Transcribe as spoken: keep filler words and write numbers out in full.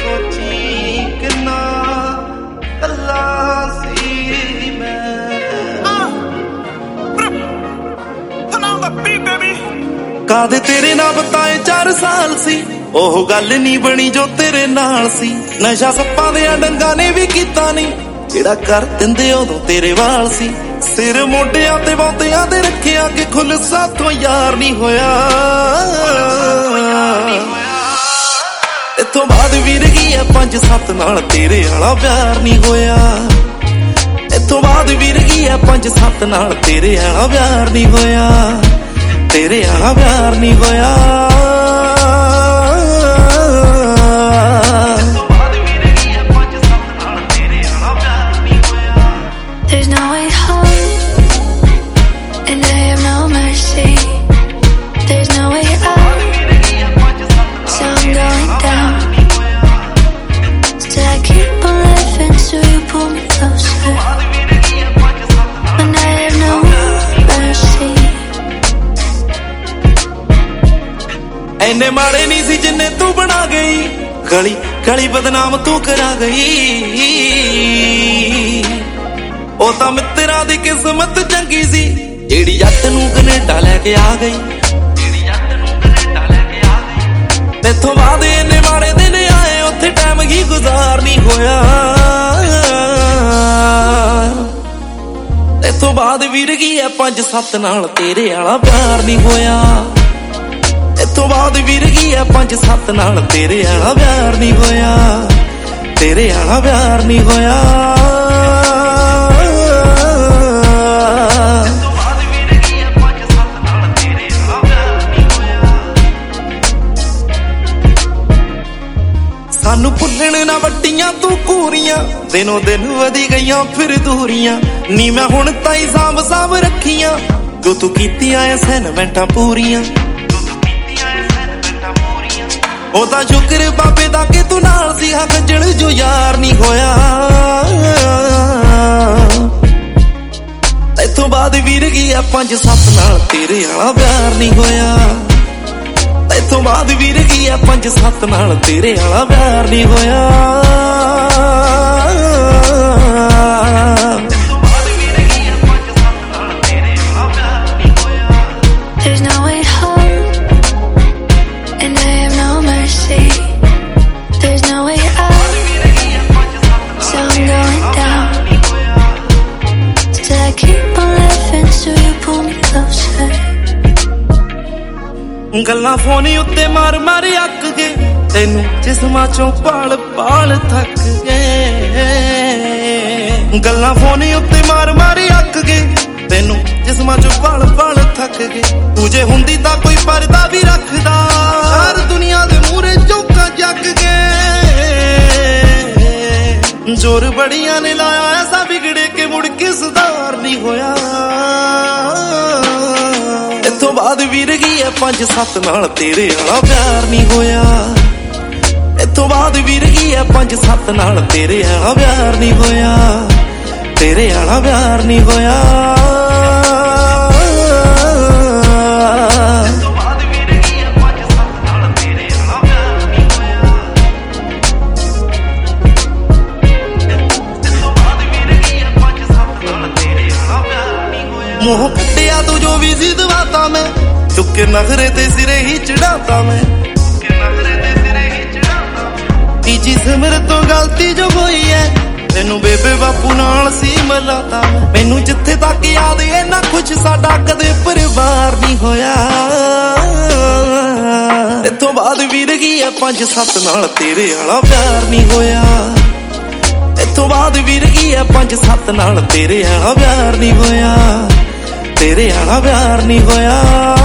ਸੋਚੀ ਕਿੰਨਾ ਕੱਲਾ ਸੀ ਮੈਂ। ਕਾਦੇ ਤੇਰੇ ਨਾਲ ਬਤਾਏ ਚਾਰ ਸਾਲ ਸੀ, ਉਹ ਗੱਲ ਨਹੀਂ ਬਣੀ ਜੋ ਤੇਰੇ ਨਾਲ ਸੀ। ਨਸ਼ਾ ਸੱਪਾਂ ਦੇ ਡੰਗਾਂ ਨੇ ਵੀ ਕੀਤਾ ਨਹੀਂ, ਜਿਹੜਾ ਕਰ ਦਿੰਦੇ ਉਦੋਂ ਤੇਰੇ ਵਾਲ ਸੀ। ਸਿਰ ਮੋਢਿਆਂ ਤੇ ਬਹੁਤਿਆਂ ਦੇ ਰੱਖਿਆ ਕਿ ਖੁੱਲ ਸਾਥੋਂ ਯਾਰ ਨਹੀਂ ਹੋਇਆ। ਇਥੋਂ ਬਾਅਦ ਵੀਰ ਗਈ ਐ ਪੰਜ ਸੱਤ ਨਾਲ ਤੇਰੇ ਵਾਲਾ ਪਿਆਰ ਨਹੀਂ ਹੋਇਆ। ਇਥੋਂ ਬਾਅਦ ਵੀਰ ਗਈ ਐ ਪੰਜ ਸੱਤ ਨਾਲ ਤੇਰੇ ਵਾਲਾ ਪਿਆਰ ਨਹੀਂ ਹੋਇਆ। ਤੇਰੇ ਵਾਲਾ ਪਿਆਰ ਨਹੀਂ ਹੋਇਆ। ਇੰਨੇ ਮਾੜੇ ਨਹੀਂ ਸੀ ਜਿੰਨੇ ਤੂੰ ਬਣਾ ਗਈ, ਗਲੀ ਗਲੀ ਬਦਨਾਮ ਤੂੰ ਕਰਾ ਗਈ। ਉਹ ਤਾਂ ਮਿੱਤਰਾਂ ਦੀ ਕਿਸਮਤ ਚੰਗੀ ਸੀ, ਜਿਹੜੀ ਜੱਟ ਨੂੰ ਕੈਨੇਡਾ ਲੈ ਕੇ ਆ ਗਈ। ਜਿਹੜੀ ਜੱਟ ਨੂੰ ਕੈਨੇਡਾ ਲੈ ਕੇ ਆ ਗਈ। ਤੇਥੋਂ ਬਾਅਦ ਇੰਨੇ ਮਾੜੇ ਦਿਨ ਆਏ, ਉੱਥੇ ਟਾਈਮ ਹੀ ਗੁਜ਼ਾਰ ਨਹੀਂ ਹੋਇਆ। ਤੇਥੋਂ ਬਾਅਦ ਵੀਰ ਗਈ ਐ ਪੰਜ ਸੱਤ ਨਾਲ ਤੇਰੇ ਵਾਲਾ ਪਿਆਰ ਨਹੀਂ ਹੋਇਆ। ਇਥੋਂ ਬਾਅਦ ਵੀਰ ਗਈ ਐ ਪੰਜ ਸੱਤ ਨਾਲ ਤੇਰੇ ਵਾਲਾ ਪਿਆਰ ਨਹੀਂ ਹੋਇਆ। ਤੇਰੇ ਵਾਲਾ ਪਿਆਰ ਨਹੀਂ ਹੋਇਆ। ਇਥੋਂ ਬਾਅਦ ਵੀਰ ਗਈ ਐ ਪੰਜ ਸੱਤ ਨਾਲ ਤੇਰੇ ਵਾਲਾ ਪਿਆਰ ਨਹੀਂ ਹੋਇਆ। ਸਾਨੂੰ ਭੁੱਲਣ ਨਾ ਵੱਡੀਆਂ ਤੂੰ ਘੂਰੀਆਂ, ਦਿਨੋਂ ਦਿਨ ਵਧੀ ਗਈਆਂ ਫਿਰ ਦੂਰੀਆਂ। ਨੀ ਮੈਂ ਹੁਣ ਤਾਈ ਸਾਂਭ ਸਾਂਭ ਰੱਖੀਆਂ, ਜੋ ਤੂੰ ਕੀਤੀਆਂ ਐ ਸੈਨਮੈਂਟਾਂ ਪੂਰੀਆਂ। ਉਹ ਤਾਂ ਸ਼ੁਕਰ ਬਾਬੇ ਦਾ ਕਿ ਤੂੰ ਨਾਲ ਸੀ, ਹਾਂ ਕੰਜਲ ਜੋ ਯਾਰ ਨਹੀਂ ਹੋਇਆ। ਇਥੋਂ ਬਾਅਦ ਵੀਰ ਗਈ ਐ ਪੰਜ ਸੱਤ ਨਾਲ ਤੇਰੇ ਵਾਲਾ ਪਿਆਰ ਨਹੀਂ ਹੋਇਆ। ਇਥੋਂ ਬਾਅਦ ਵੀਰ ਗਈ ਐ ਪੰਜ ਸੱਤ ਨਾਲ ਤੇਰੇ ਵਾਲਾ ਪਿਆਰ ਨਹੀਂ ਹੋਇਆ। ਗੱਲਾਂ ਫੋਨ ਉੱਤੇ ਮਾਰ ਮਾਰ ਅੱਕ ਗਏ, ਤੈਨੂੰ ਜਿਸਮਾਂ ਚੋਂ ਪਾਲ ਪਾਲ ਥੱਕ ਗਏ। ਗੱਲਾਂ ਫੋਨ ਉੱਤੇ ਮਾਰ ਮਾਰ ਅੱਕ ਗਏ, ਤੈਨੂੰ ਜਿਸਮਾਂ ਚੋਂ ਪਾਲ ਪਾਲ ਥੱਕ ਗਏ। ਤੂੰ ਜੇ ਹੁੰਦੀ ਤਾਂ ਕੋਈ ਪਰਦਾ ਵੀ ਰੱਖਦਾ, ਹਰ ਦੁਨੀਆ ਦੇ ਮੂਹਰੇ ਚੌਕਾਂ ਜੱਗ ਗਏ। ਜ਼ੋਰ ਬੜੀਆਂ ਨੇ ਲਾਇਆ ਐਸਾ ਵਿਗੜੇ ਕਿ ਮੁੜ ਕੇ ਸੁਧਾਰ ਨਹੀਂ ਹੋਇਆ। ਇਥੋਂ ਬਾਅਦ ਵੀਰ ਗਈ ਐ ਪੰਜ ਸੱਤ ਨਾਲ ਤੇਰੇ ਵਾਲਾ ਪਿਆਰ ਨਹੀਂ ਹੋਇਆ। ਇਥੋਂ ਬਾਅਦ ਵੀਰ ਗਈ ਐ ਪੰਜ ਸੱਤ ਨਾਲ ਤੇਰੇ ਵਾਲਾ ਪਿਆਰ ਨਹੀਂ ਹੋਇਆ। ਤੇਰੇ ਵਾਲਾ ਪਿਆਰ ਨਹੀਂ ਹੋਇਆ। ਇਥੋਂ ਬਾਅਦ ਵੀਰ ਗਈ ਐ ਪੰਜ ਸੱਤ ਨਾਲ ਤੇਰੇ ਵਾਲਾ ਪਿਆਰ ਨਹੀਂ ਹੋਇਆ। ਇਥੋਂ ਬਾਅਦ ਵੀਰ ਗਈ ਐ ਪੰਜ ਸੱਤ ਨਾਲ ਤੇਰੇ ਵਾਲਾ ਪਿਆਰ ਨਹੀਂ ਹੋਇਆ। ਮੋਹ ਕੱਟਿਆ ਤੂੰ ਜੋ ਵੀ ਜ਼ਿੱਦ ਵਾਤਾ ਮੈਂ, ਚੁੱਕੇ ਨਖਰੇ ਤੇ ਸਿਰੇ ਹੀ ਚੜਾਤਾ ਮੈਂ। ਤੀਜੀ ਸਿਮਰਤ ਤੋਂ ਗਲਤੀ ਜੋ ਹੋਈ ਐ, ਤੈਨੂੰ ਬੇਬੇ ਬਾਪੂ ਨਾਲ ਸੀ ਮਿਲਾਤਾ ਮੈਂ। ਮੈਨੂੰ ਜਿੱਥੇ ਤੱਕ ਯਾਦ ਇੰਨਾ ਕੁਛ ਸਾਡਾ ਕਦੇ ਪਰਿਵਾਰ ਨਹੀਂ ਹੋਇਆ। ਇਥੋਂ ਬਾਅਦ ਵੀਰ ਗਈ ਐ ਪੰਜ ਸੱਤ ਨਾਲ ਤੇਰੇ ਵਾਲਾ ਪਿਆਰ ਨਹੀਂ ਹੋਇਆ। ਇਥੋਂ ਬਾਅਦ ਵੀਰ ਗਈ ਐ ਪੰਜ ਸੱਤ ਨਾਲ ਤੇਰੇ ਵਾਲਾ ਪਿਆਰ ਨਹੀਂ ਹੋਇਆ। ਤੇਰੇ ਵਾਲਾ ਪਿਆਰ ਨਹੀਂ ਹੋਇਆ।